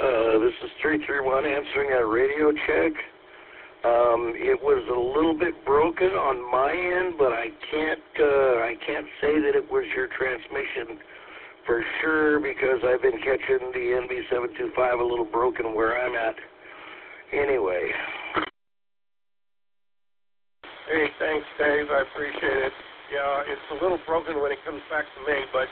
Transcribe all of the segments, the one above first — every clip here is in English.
This is 331 answering a radio check. It was a little bit broken on my end, but I can't say that it was your transmission for sure because I've been catching the NB725 a little broken where I'm at. Anyway. Hey, thanks, Dave. I appreciate it. Yeah, it's a little broken when it comes back to me, but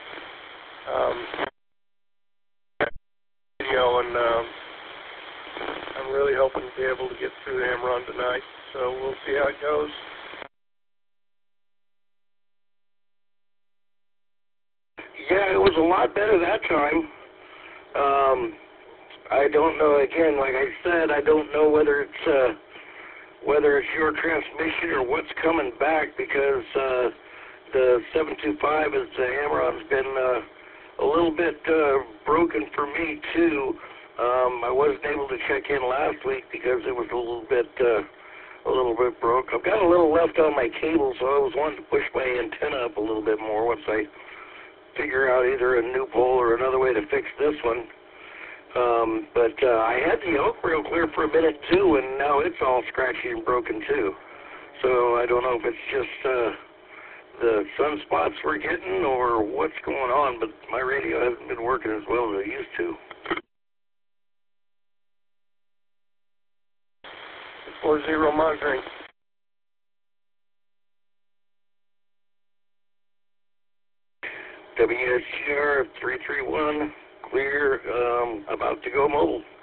and I'm really hoping to be able to get through the Amron tonight. So we'll see how it goes. Yeah, it was a lot better that time. I don't know. Again, like I said, I don't know whether it's your transmission or what's coming back because the 725 is Amron's been a little bit broken for me too. I wasn't able to check in last week because it was a little bit broke. I've got a little left on my cable, so I was wanting to push my antenna up a little bit more once I figure out either a new pole or another way to fix this one. But I had the elk real clear for a minute too, and now it's all scratchy and broken too. So I don't know if it's just the sunspots we're getting or what's going on, but my radio hasn't been working as well as it used to. 40 monitoring. WSGR 331, clear, about to go mobile.